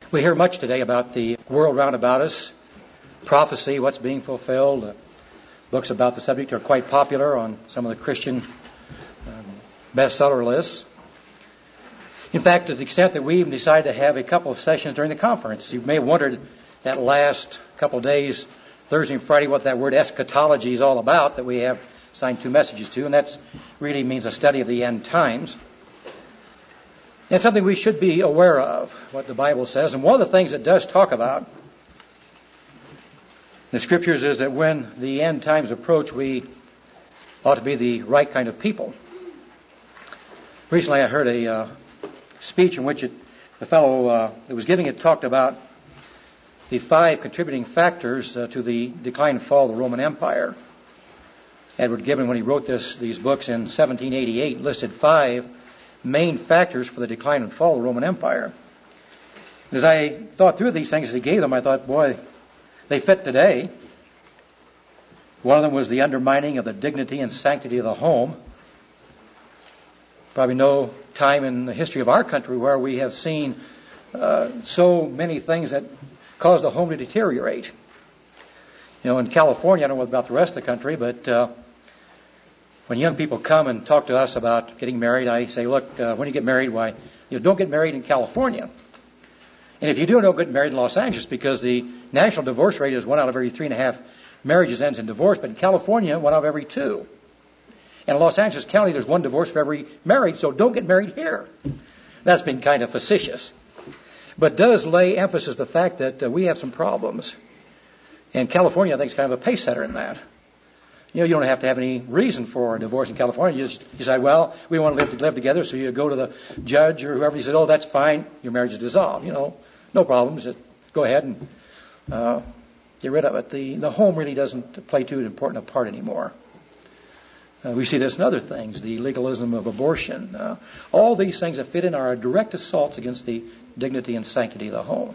We hear much today about the world round about us, prophecy, what's being fulfilled. Books about the subject are quite popular on some of the Christian bestseller lists. In fact, to the extent that we even decided to have a couple of sessions during the conference. You may have wondered that last couple of days, Thursday and Friday, what that word eschatology is all about, that we have assigned 2 messages to, and that really means a study of the end times. And something we should be aware of, what the Bible says. And one of the things it does talk about in the Scriptures is that when the end times approach, we ought to be the right kind of people. Recently I heard a speech in which the fellow that was giving it talked about the 5 contributing factors to the decline and fall of the Roman Empire. Edward Gibbon, when he wrote these books in 1788, listed 5 main factors for the decline and fall of the Roman Empire. As I thought through these things as he gave them, I thought, boy, they fit today. One of them was the undermining of the dignity and sanctity of the home. Probably no time in the history of our country where we have seen so many things that cause the home to deteriorate. You know, in California, I don't know about the rest of the country, but when young people come and talk to us about getting married, I say, look, when you get married, don't get married in California. And if you do, don't get married in Los Angeles, because the national divorce rate is 1 out of every 3.5 marriages ends in divorce, but in California, 1 out of every 2. And in Los Angeles County, there's 1 divorce for every marriage, so don't get married here. That's been kind of facetious. But does lay emphasis the fact that we have some problems. And California, I think, is kind of a pace setter in that. You know, you don't have to have any reason for a divorce in California. You decide, well, we want to live together, so you go to the judge or whoever. You say, oh, that's fine. Your marriage is dissolved. You know, no problems. Just go ahead and get rid of it. The home really doesn't play too important a part anymore. We see this in other things, the legalism of abortion. All these things that fit in are direct assaults against the dignity and sanctity of the home.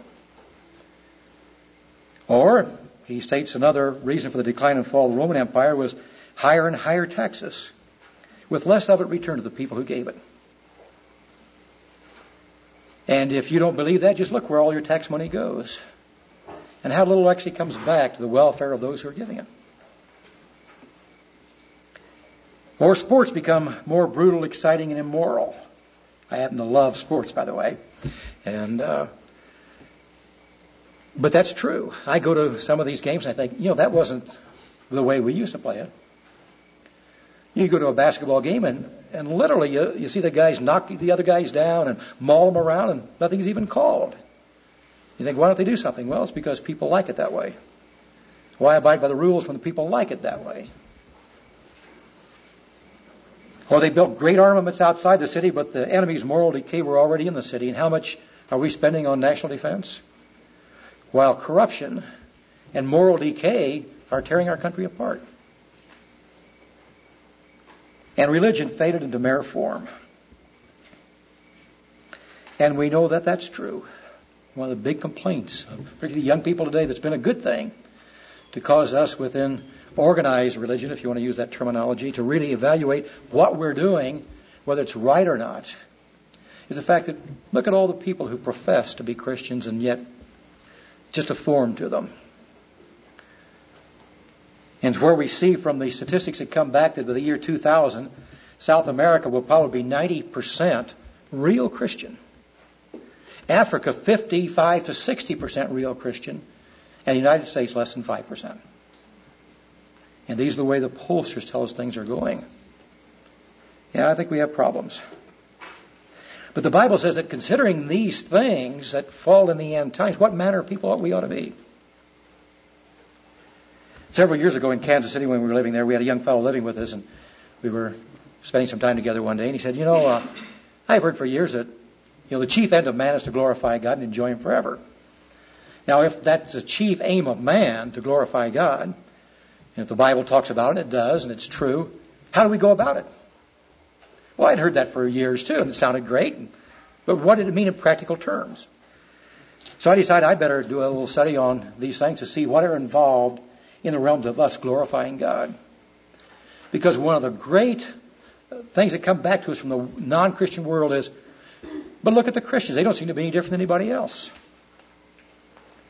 Or he states another reason for the decline and fall of the Roman Empire was higher and higher taxes, with less of it returned to the people who gave it. And if you don't believe that, just look where all your tax money goes and how little actually comes back to the welfare of those who are giving it. Or sports become more brutal, exciting, and immoral. I happen to love sports, by the way. But that's true. I go to some of these games and I think, that wasn't the way we used to play it. You go to a basketball game and literally you see the guys knock the other guys down and maul them around and nothing's even called. You think, why don't they do something? Well, it's because people like it that way. Why abide by the rules when the people like it that way? Or they built great armaments outside the city, but the enemy's moral decay were already in the city. And how much are we spending on national defense? While corruption and moral decay are tearing our country apart. And religion faded into mere form. And we know that that's true. One of the big complaints of particularly young people today that's been a good thing to cause us within organized religion, if you want to use that terminology, to really evaluate what we're doing, whether it's right or not, is the fact that look at all the people who profess to be Christians and yet just a form to them. And where we see from the statistics that come back to the year 2000, South America will probably be 90% real Christian. Africa, 55 to 60% real Christian. And the United States, less than 5%. And these are the way the pollsters tell us things are going. Yeah, I think we have problems. But the Bible says that considering these things that fall in the end times, what manner of people we ought to be. Several years ago in Kansas City when we were living there, we had a young fellow living with us, and we were spending some time together one day, and he said, I've heard for years that the chief end of man is to glorify God and enjoy Him forever. Now, if that's the chief aim of man, to glorify God, and if the Bible talks about it, it does, and it's true, how do we go about it? Well, I'd heard that for years too, and it sounded great. But what did it mean in practical terms? So I decided I'd better do a little study on these things to see what are involved in the realms of us glorifying God. Because one of the great things that come back to us from the non-Christian world is, but look at the Christians. They don't seem to be any different than anybody else.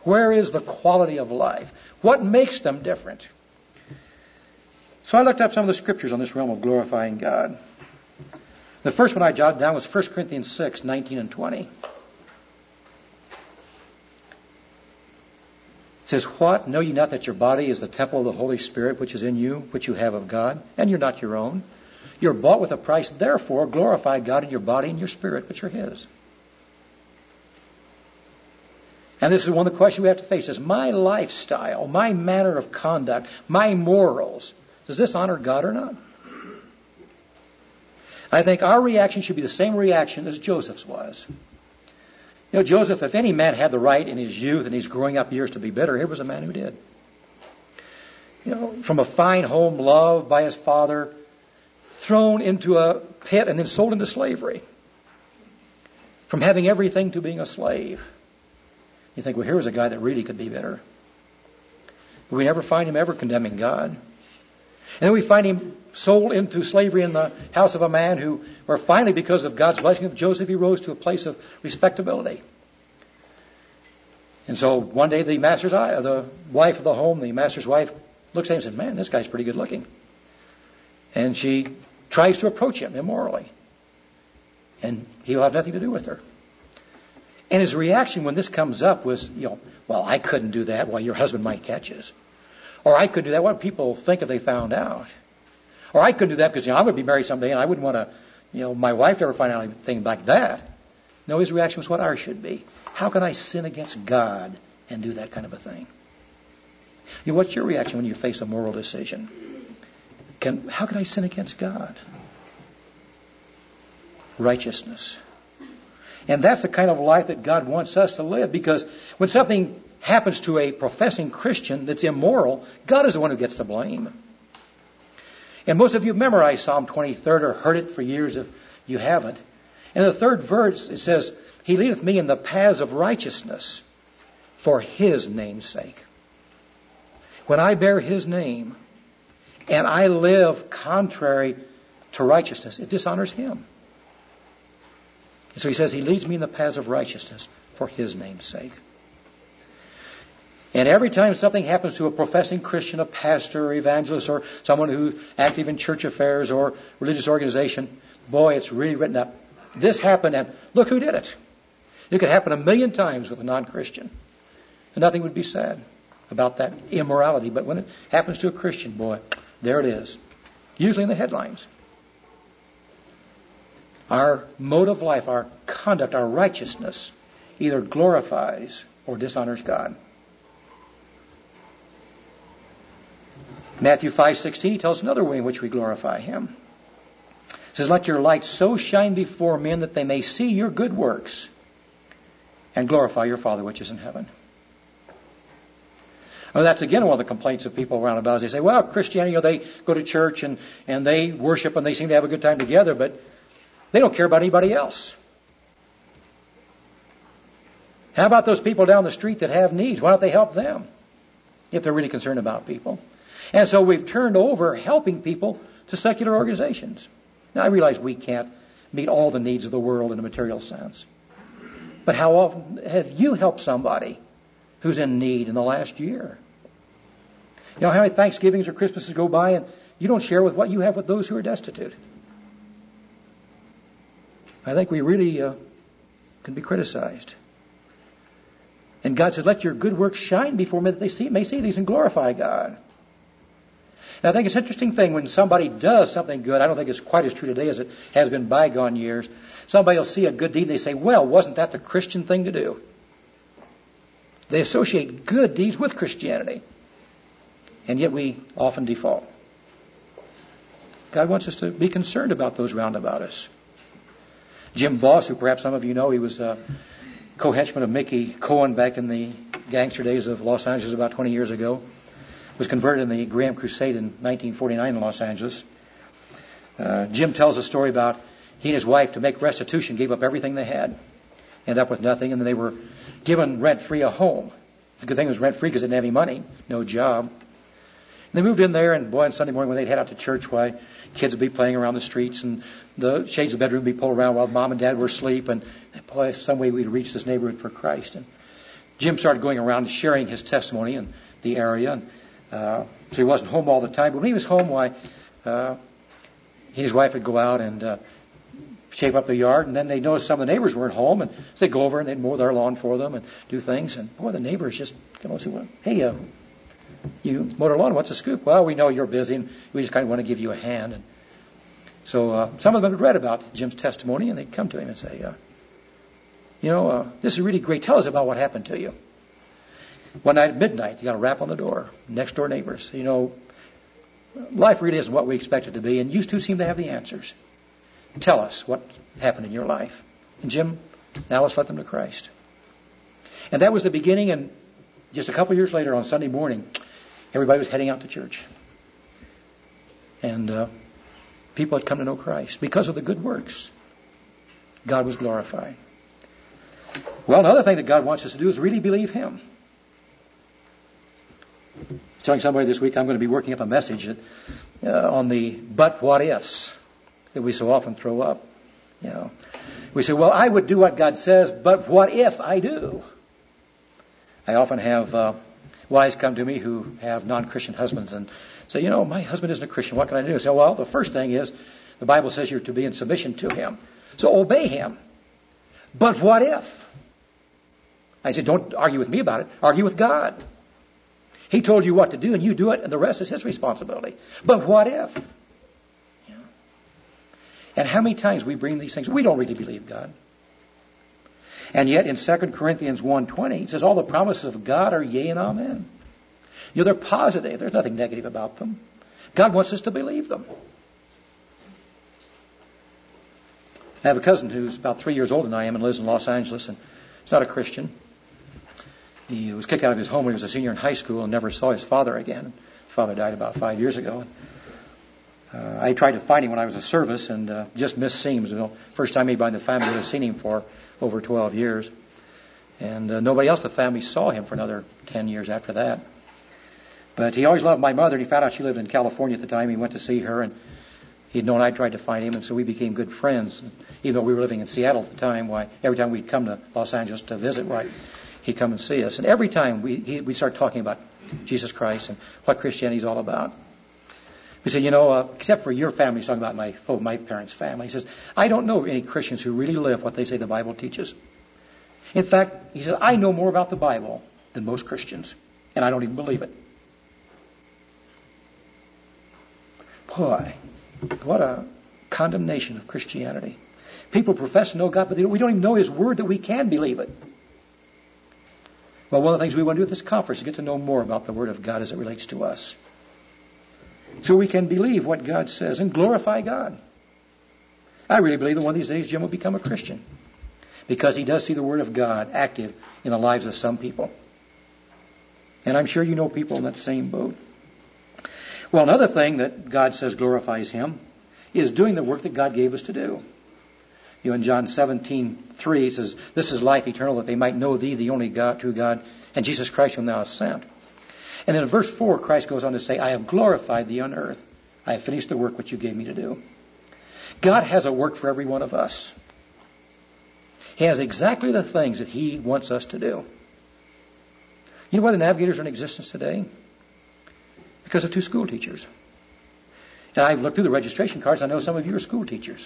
Where is the quality of life? What makes them different? So I looked up some of the scriptures on this realm of glorifying God. The first one I jotted down was 1 Corinthians 6, 19 and 20. It says, "What? Know ye not that your body is the temple of the Holy Spirit which is in you, which you have of God, and you're not your own? You're bought with a price, therefore glorify God in your body and your spirit, which are His." And this is one of the questions we have to face. Is my lifestyle, my manner of conduct, my morals, does this honor God or not? I think our reaction should be the same reaction as Joseph's was. You know, Joseph, if any man had the right in his youth and his growing up years to be bitter, here was a man who did. You know, from a fine home, loved by his father, thrown into a pit and then sold into slavery. From having everything to being a slave. You think, well, here was a guy that really could be bitter. But we never find him ever condemning God. And then we find him sold into slavery in the house of a man where finally, because of God's blessing of Joseph, he rose to a place of respectability. And so one day the wife of the home, the master's wife, looks at him and says, "Man, this guy's pretty good looking." And she tries to approach him immorally. And he'll have nothing to do with her. And his reaction when this comes up was, well, I couldn't do that. Well, your husband might catch us. Or I could do that. What would people think if they found out? Or I couldn't do that because, I would be married someday and I wouldn't want to, my wife to ever find out anything like that. No, his reaction was what ours should be. How can I sin against God and do that kind of a thing? What's your reaction when you face a moral decision? How can I sin against God? Righteousness. And that's the kind of life that God wants us to live, because when something happens to a professing Christian that's immoral, God is the one who gets the blame. And most of you have memorized Psalm 23rd or heard it for years if you haven't. In the third verse it says, "He leadeth me in the paths of righteousness for His name's sake." When I bear His name and I live contrary to righteousness, it dishonors Him. And so He says, He leads me in the paths of righteousness for His name's sake. And every time something happens to a professing Christian, a pastor or evangelist or someone who's active in church affairs or religious organization, boy, it's really written up. This happened and look who did it. It could happen 1,000,000 times with a non-Christian. And nothing would be said about that immorality. But when it happens to a Christian, boy, there it is. Usually in the headlines. Our mode of life, our conduct, our righteousness either glorifies or dishonors God. Matthew 5:16 tells us another way in which we glorify Him. It says, "Let your light so shine before men that they may see your good works and glorify your Father which is in heaven." Well, that's again one of the complaints of people around about. They say, well, Christianity, they go to church and they worship and they seem to have a good time together, but they don't care about anybody else. How about those people down the street that have needs? Why don't they help them if they're really concerned about people? And so we've turned over helping people to secular organizations. Now, I realize we can't meet all the needs of the world in a material sense. But how often have you helped somebody who's in need in the last year? How many Thanksgivings or Christmases go by and you don't share with what you have with those who are destitute? I think we really can be criticized. And God says, "Let your good works shine before men that they may see these and glorify God." Now, I think it's an interesting thing when somebody does something good. I don't think it's quite as true today as it has been bygone years. Somebody will see a good deed and they say, well, wasn't that the Christian thing to do? They associate good deeds with Christianity. And yet we often default. God wants us to be concerned about those round about us. Jim Boss, who perhaps some of you know, he was a co-henchman of Mickey Cohen back in the gangster days of Los Angeles about 20 years ago, was converted in the Graham Crusade in 1949 in Los Angeles. Jim tells a story about he and his wife, to make restitution, gave up everything they had, ended up with nothing, and then they were given rent-free a home. The good thing was rent-free because they didn't have any money, no job. And they moved in there, and boy, on Sunday morning when they'd head out to church, why, kids would be playing around the streets, and the shades of the bedroom would be pulled around while mom and dad were asleep, and boy, some way we'd reach this neighborhood for Christ. And Jim started going around sharing his testimony in the area. And, so he wasn't home all the time. But when he was home, he and his wife would go out and shape up the yard. And then they noticed some of the neighbors weren't home. And so they'd go over and they'd mow their lawn for them and do things. And boy, the neighbors just come over and say, well, hey, you mowed our lawn. What's the scoop? Well, we know you're busy and we just kind of want to give you a hand. And so some of them had read about Jim's testimony, and they'd come to him and say, this is really great. Tell us about what happened to you. One night at midnight, you got a rap on the door. Next door neighbors. Life really isn't what we expect it to be, and you two seem to have the answers. Tell us what happened in your life. And Jim, now let's let them to Christ. And that was the beginning, and just a couple years later on Sunday morning, everybody was heading out to church. And people had come to know Christ because of the good works. God was glorified. Well, another thing that God wants us to do is really believe Him. Telling somebody this week I'm going to be working up a message on the but what ifs that we so often throw up. We say, well, I would do what God says, but what if I do? I often have wives come to me who have non-Christian husbands and say, my husband isn't a Christian. What can I do? I say, well, the first thing is the Bible says you're to be in submission to him. So obey him. But what if? I said, don't argue with me about it. Argue with God. He told you what to do and you do it, and the rest is his responsibility. But what if? And how many times we bring these things, we don't really believe God. And yet in 2 Corinthians 1:20, it says all the promises of God are yea and amen. They're positive. There's nothing negative about them. God wants us to believe them. I have a cousin who's about 3 years older than I am and lives in Los Angeles, and he's not a Christian. He was kicked out of his home when he was a senior in high school and never saw his father again. His father died about 5 years ago. I tried to find him when I was at service and just missed seams. First time anybody in the family would have seen him for over 12 years. And nobody else in the family saw him for another 10 years after that. But he always loved my mother, and he found out she lived in California at the time. He went to see her, and he'd known I'd tried to find him, and so we became good friends. Even though we were living in Seattle at the time, every time we'd come to Los Angeles to visit, he'd come and see us. And every time we'd start talking about Jesus Christ and what Christianity is all about. We said, except for your family, he's talking about my parents' family. He says, I don't know any Christians who really live what they say the Bible teaches. In fact, he said, I know more about the Bible than most Christians, and I don't even believe it. Boy, what a condemnation of Christianity. People profess to know God, but we don't even know His Word that we can believe it. Well, one of the things we want to do at this conference is get to know more about the Word of God as it relates to us. So we can believe what God says and glorify God. I really believe that one of these days Jim will become a Christian because he does see the Word of God active in the lives of some people. And I'm sure you know people in that same boat. Well, another thing that God says glorifies Him is doing the work that God gave us to do. In John 17:3, it says, this is life eternal, that they might know Thee, the only God, true God, and Jesus Christ whom Thou hast sent. And then in verse 4, Christ goes on to say, I have glorified Thee on earth. I have finished the work which You gave Me to do. God has a work for every one of us. He has exactly the things that He wants us to do. You know why the Navigators are in existence today? Because of 2 school teachers. And I've looked through the registration cards. I know some of you are school teachers.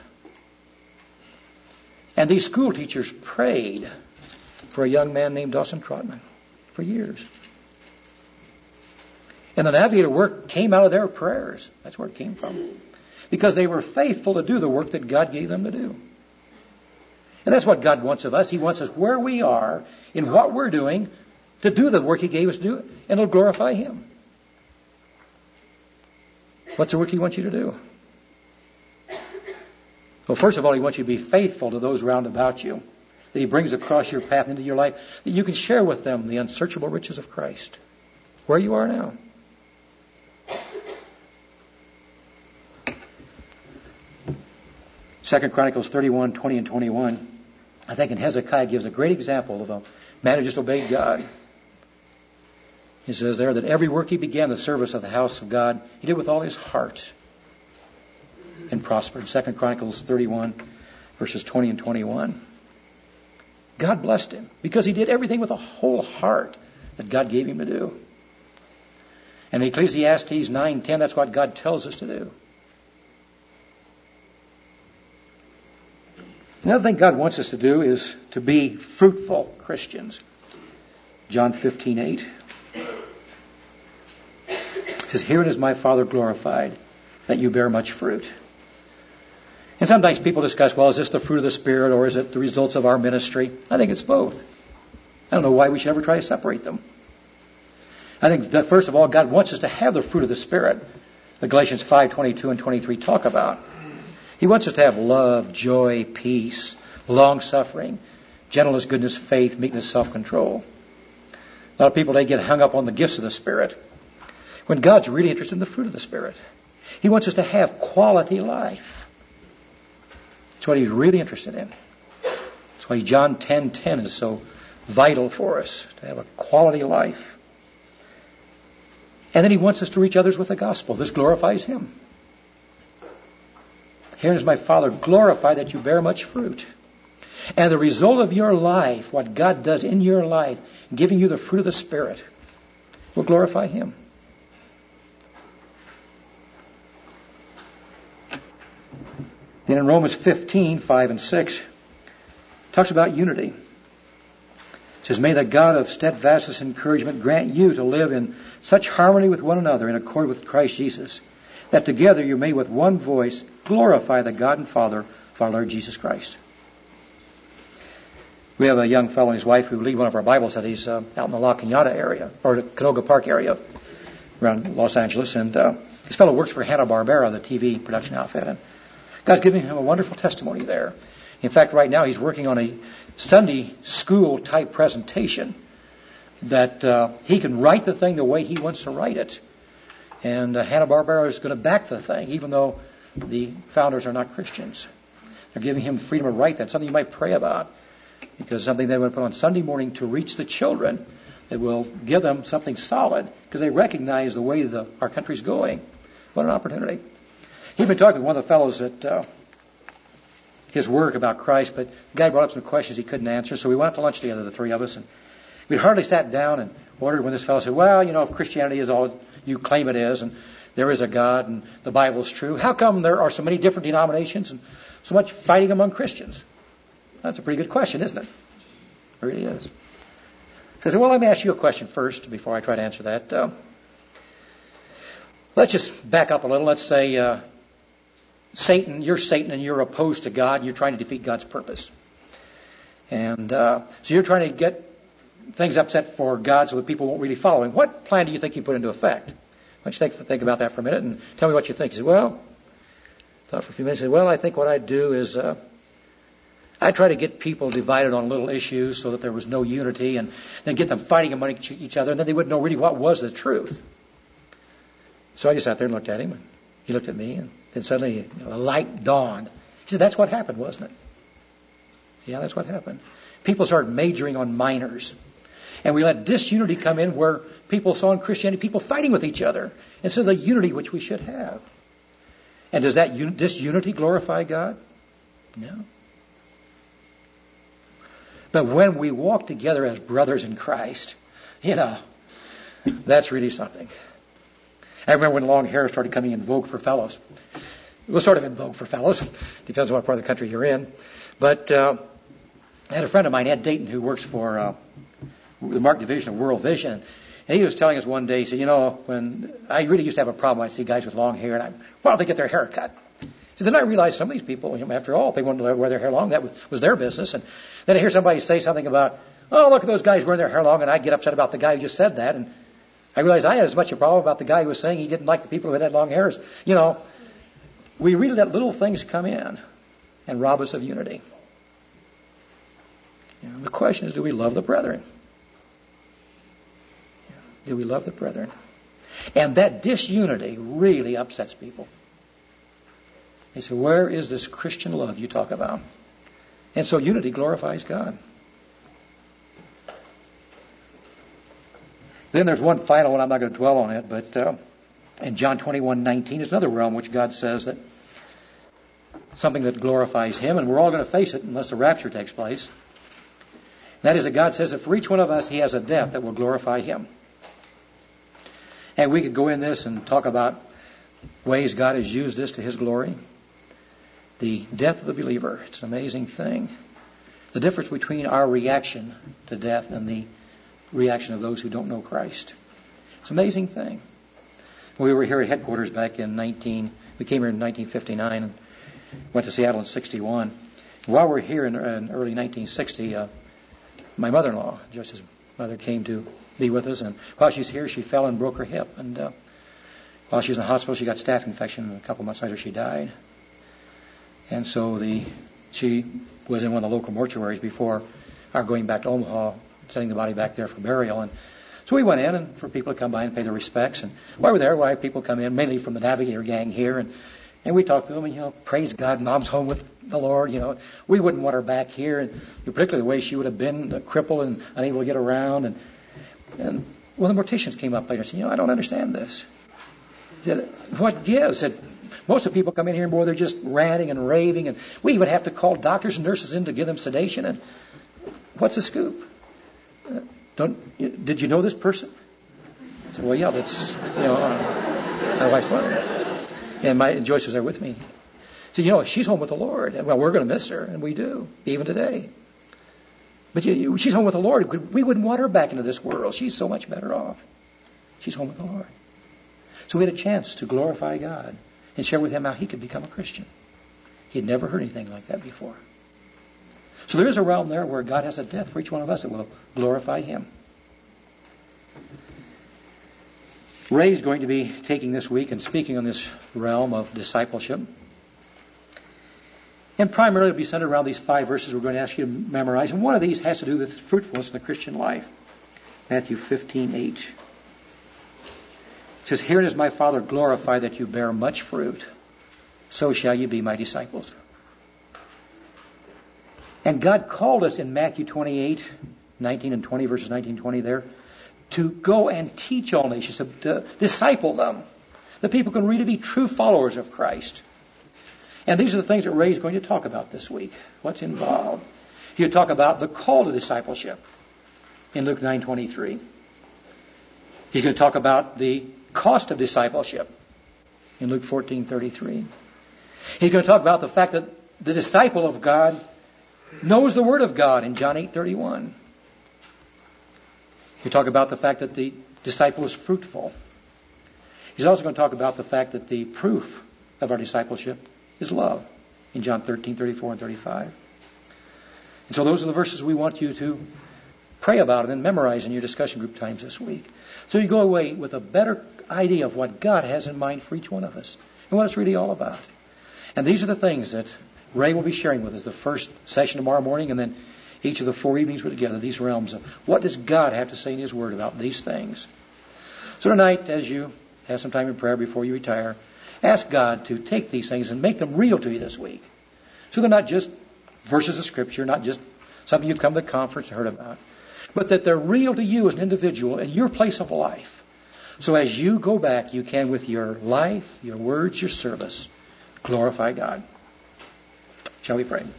And these school teachers prayed for a young man named Dawson Trotman for years. And the Navigator work came out of their prayers. That's where it came from. Because they were faithful to do the work that God gave them to do. And that's what God wants of us. He wants us where we are, in what we're doing, to do the work He gave us to do, and it'll glorify Him. What's the work He wants you to do? Well, first of all, He wants you to be faithful to those round about you, that He brings across your path into your life, that you can share with them the unsearchable riches of Christ, where you are now. 2 Chronicles 31:20 and 21. I think in Hezekiah gives a great example of a man who just obeyed God. He says there that every work he began, the service of the house of God, he did with all his heart and prospered. 2 Chronicles 31, verses 20 and 21. God blessed him because he did everything with a whole heart that God gave him to do. And Ecclesiastes 9:10, that's what God tells us to do. Another thing God wants us to do is to be fruitful Christians. John 15:8 says, "Herein is my Father glorified, that you bear much fruit." And sometimes people discuss, well, is this the fruit of the Spirit or is it the results of our ministry? I think it's both. I don't know why we should ever try to separate them. I think that first of all, God wants us to have the fruit of the Spirit that Galatians 5:22 and 23 talk about. He wants us to have love, joy, peace, long-suffering, gentleness, goodness, faith, meekness, self-control. A lot of people, they get hung up on the gifts of the Spirit when God's really interested in the fruit of the Spirit. He wants us to have quality life. That's what He's really interested in. That's why John 10:10 is so vital for us, to have a quality life. And then He wants us to reach others with the gospel. This glorifies Him. Here is my Father glorified that you bear much fruit. And the result of your life, what God does in your life, giving you the fruit of the Spirit, will glorify Him. Then in Romans 15:5 and 6, talks about unity. It says, "May the God of steadfastness and encouragement grant you to live in such harmony with one another in accord with Christ Jesus, that together you may with one voice glorify the God and Father of our Lord Jesus Christ." We have a young fellow and his wife who lead one of our Bible studies out in the La Cañada area, or the Canoga Park area around Los Angeles. And this fellow works for Hanna-Barbera, the TV production outfit. And God's giving him a wonderful testimony there. In fact, right now he's working on a Sunday school type presentation that he can write the thing the way he wants to write it. And Hanna-Barbera is going to back the thing, even though the founders are not Christians. They're giving him freedom to write that, something you might pray about, because something they want to put on Sunday morning to reach the children that will give them something solid, because they recognize the way our country's going. What an opportunity. He'd been talking to one of the fellows at his work about Christ, but the guy brought up some questions he couldn't answer, so we went out to lunch together, the three of us, and we'd hardly sat down and ordered when this fellow said, "Well, if Christianity is all you claim it is, and there is a God, and the Bible is true, how come there are so many different denominations and so much fighting among Christians?" That's a pretty good question, isn't it? It really is. So I said, well, let me ask you a question first before I try to answer that. Let's just back up a little. Let's say you're Satan and you're opposed to God and you're trying to defeat God's purpose. And so you're trying to get things upset for God so that people won't really follow Him. What plan do you think you put into effect? Why don't you think about that for a minute and tell me what you think. He said, well, thought for a few minutes. He said, well, I think what I'd do is I try to get people divided on little issues so that there was no unity, and then get them fighting among each other, and then they wouldn't know really what was the truth. So I just sat there and looked at him, and he looked at me, and then suddenly a light dawned. He said, that's what happened, wasn't it? Yeah, that's what happened. People started majoring on minors. And we let disunity come in where people saw in Christianity people fighting with each other instead of the unity which we should have. And does that disunity glorify God? No. But when we walk together as brothers in Christ, that's really something. I remember when long hair started coming in vogue for fellows. It was sort of in vogue for fellows. Depends on what part of the country you're in. But I had a friend of mine, Ed Dayton, who works for the Mark Division of World Vision. And he was telling us one day, he said, when I really used to have a problem, I see guys with long hair, and why don't they get their hair cut? So then I realized some of these people, after all, if they wanted to wear their hair long, that was their business. And then I hear somebody say something about, oh, look at those guys wearing their hair long, and I get upset about the guy who just said that. And I realized I had as much a problem about the guy who was saying he didn't like the people who had long hairs. We really let little things come in and rob us of unity. The question is, do we love the brethren? Do we love the brethren? And that disunity really upsets people. They say, where is this Christian love you talk about? And so unity glorifies God. Then there's one final one. I'm not going to dwell on it, but in John 21:19 is another realm which God says that something that glorifies Him, and we're all going to face it unless the rapture takes place. That is that God says that for each one of us, He has a death that will glorify Him. And we could go in this and talk about ways God has used this to His glory. The death of the believer. It's an amazing thing. The difference between our reaction to death and the reaction of those who don't know Christ. It's an amazing thing. We were here at headquarters back in we came here in 1959 and went to Seattle in 61. While we were here in early 1960, my mother-in-law, Joyce's mother, came to be with us. And while she was here, she fell and broke her hip. And while she was in the hospital, she got staph infection. And a couple months later, she died. And so she was in one of the local mortuaries before our going back to Omaha, sending the body back there for burial. And so we went in and for people to come by and pay their respects. And while we were there, people come in, mainly from the Navigator gang here. And we talked to them, and, praise God, Mom's home with the Lord. We wouldn't want her back here, and particularly the way she would have been crippled and unable to get around. And well, the morticians came up later and said, I don't understand this. Said, what gives? Said, most of the people come in here and, boy, they're just ranting and raving, and we even have to call doctors and nurses in to give them sedation. And what's the scoop? Did you know this person? I said, well, yeah, that's, my wife's mother. And Joyce was there with me. So, she's home with the Lord. And, well, we're going to miss her, and we do, even today. But she's home with the Lord. We wouldn't want her back into this world. She's so much better off. She's home with the Lord. So we had a chance to glorify God and share with Him how He could become a Christian. He had never heard anything like that before. So there is a realm there where God has a death for each one of us that will glorify Him. Ray's going to be taking this week and speaking on this realm of discipleship. And primarily it'll be centered around these 5 verses we're going to ask you to memorize. And one of these has to do with fruitfulness in the Christian life. Matthew 15:8. It says, herein is my Father glorified that you bear much fruit. So shall you be my disciples. And God called us in Matthew 28:19 and 20, verses 19 and 20 there, to go and teach all nations, to disciple them. The people can really be true followers of Christ. And these are the things that Ray is going to talk about this week. What's involved? He'll talk about the call to discipleship in Luke 9:23. He's going to talk about the cost of discipleship in Luke 14:33. He's going to talk about the fact that the disciple of God knows the Word of God in John 8:31. He'll talk about the fact that the disciple is fruitful. He's also going to talk about the fact that the proof of our discipleship is love in John 13:34 and 35. And so those are the verses we want you to pray about and then memorize in your discussion group times this week. So you go away with a better idea of what God has in mind for each one of us and what it's really all about. And these are the things that Ray will be sharing with us the first session tomorrow morning, and then each of the 4 evenings we're together, these realms of what does God have to say in His Word about these things. So tonight, as you have some time in prayer before you retire, ask God to take these things and make them real to you this week. So they're not just verses of Scripture, not just something you've come to the conference and heard about, but that they're real to you as an individual in your place of life. So as you go back, you can, with your life, your words, your service, glorify God. Shall we pray?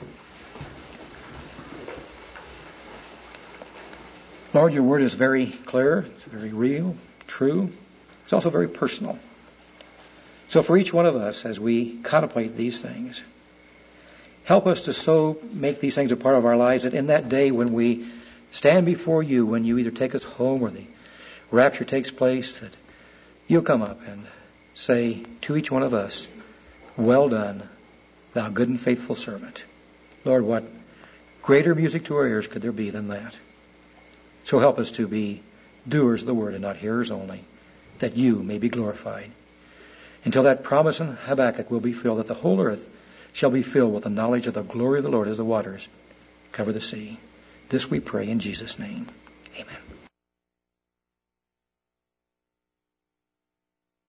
Lord, your word is very clear, it's very real, true. It's also very personal. So for each one of us, as we contemplate these things, help us to so make these things a part of our lives that in that day when we stand before you, when you either take us home or the rapture takes place, that you'll come up and say to each one of us, well done, thou good and faithful servant. Lord, what greater music to our ears could there be than that? So help us to be doers of the word and not hearers only, that you may be glorified. Until that promise in Habakkuk will be filled, that the whole earth shall be filled with the knowledge of the glory of the Lord as the waters cover the sea. This we pray in Jesus' name. Amen.